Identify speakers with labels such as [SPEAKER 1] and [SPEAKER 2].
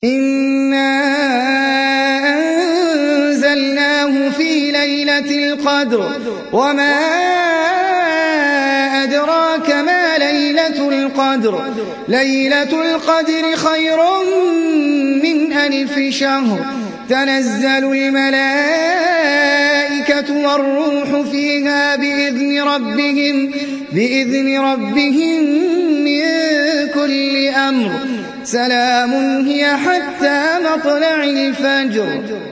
[SPEAKER 1] إنا أنزلناه في ليلة القدر وما أدراك ما ليلة القدر ليلة القدر خير من 1000 شهر تنزل الملائكة والروح فيها بإذن ربهم من كل أمر سلام هي حتى مطلع الفجر